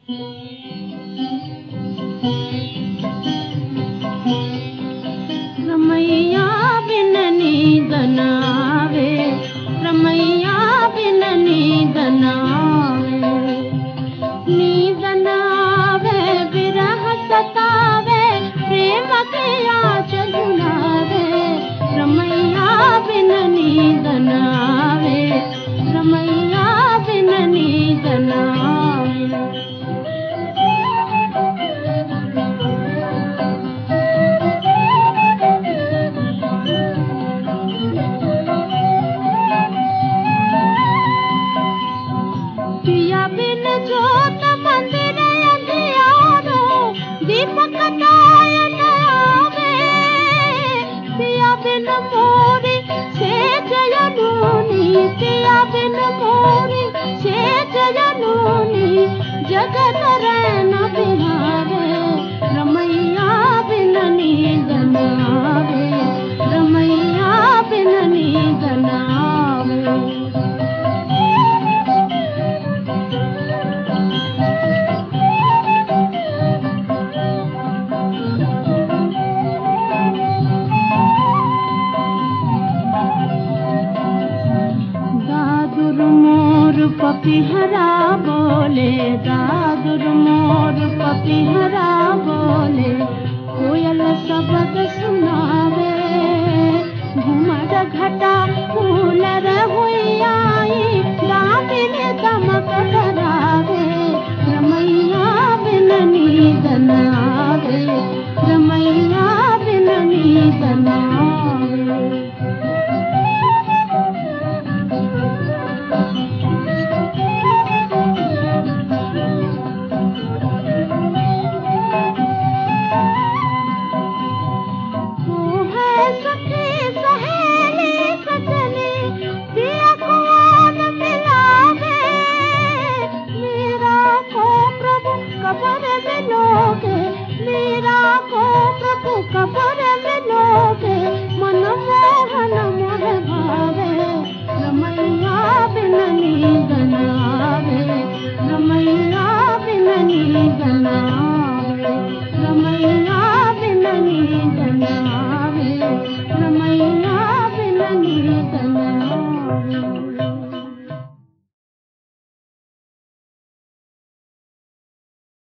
रमैया बिन नींद न आवे, रमैया बिन नींद न आवे, नींद न आवे विरह सतावे, प्रेम के आँच झुलावे। रमैया बिन नींद न आवे, रमैया बिन नींद न आवे। पिया बिन जोत मंदिर अंधियारो, दीपक ताय न आवे। पिया बिन मोरी सेज जनूनी, पिया बिन मोरी सेज जनूनी, जगत रैन बिहारे। रमैया बिन नींद न आवे, रमैया बिन नींद न आवे। दादुर मोर पपीहरा बोले, दादुर मोर पपीहरा बोले, कोयल शब्द सुनावे। घुमर घटा फूल हुए